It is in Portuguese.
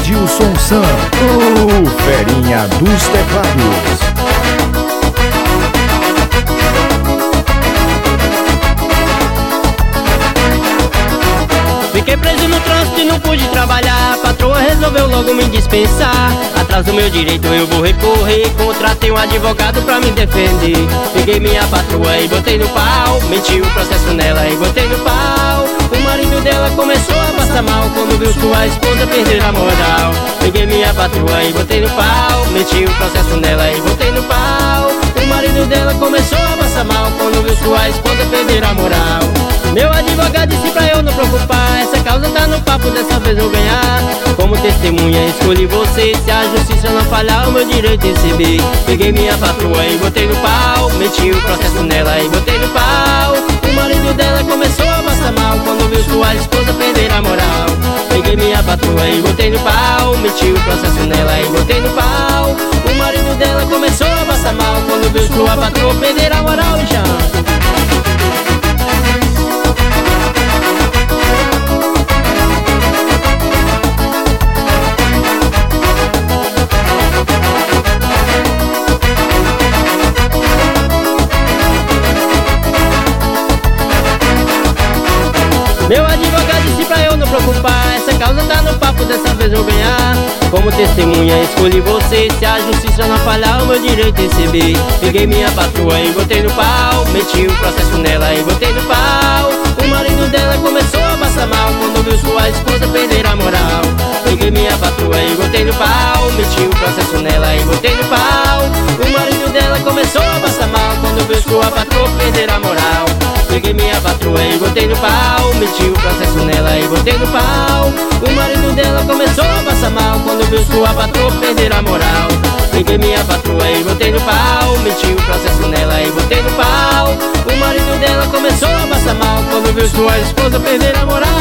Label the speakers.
Speaker 1: Edilson San, o ferinha dos teclados.
Speaker 2: Fiquei preso no trânsito e não pude trabalhar. A patroa resolveu logo me dispensar. Atrás do meu direito eu vou recorrer. Contratei um advogado pra me defender. Peguei minha patroa e botei no pau. Meti o processo nela e botei no pau. O marido dela começou a passar mal quando viu sua esposa perder a moral. Peguei minha patroa e botei no pau. Meti o processo nela e botei no pau. O marido dela começou a passar mal quando viu sua esposa perder a moral. Meu advogado disse pra eu não preocupar. Essa causa tá no papo, dessa vez eu ganhar. Como testemunha escolhi você. Se a justiça não falhar, o meu direito é receber. Peguei minha patroa e botei no pau. Meti o processo nela e botei no pau. O marido dela começou a passar mal quando viu sua esposa perder a moral. Peguei minha patroa e botei no pau. Meti o processo nela e botei no pau. O marido dela começou a passar mal quando viu sua patroa perder a moral. Já meu advogado disse pra eu não preocupar. Essa causa tá no papo, dessa vez eu ganhar. Como testemunha escolhi você. Se a justiça não falhar, o meu direito é receber. Peguei minha patroa e botei no pau. Meti o processo nela e botei no pau. O marido dela começou a passar mal quando viu sua esposa perder a moral. Peguei minha patroa e botei no pau. Meti o processo nela e botei no pau. O marido dela começou a passar mal quando viu sua patroa perder a moral. Peguei minha patroa e botei no pau. Meti o processo nela e botei no pau. O marido dela começou a passar mal quando viu sua patroa perder a moral. Peguei minha patroa e botei no pau. Meti o processo nela e botei no pau. O marido dela começou a passar mal quando viu sua esposa perder a moral.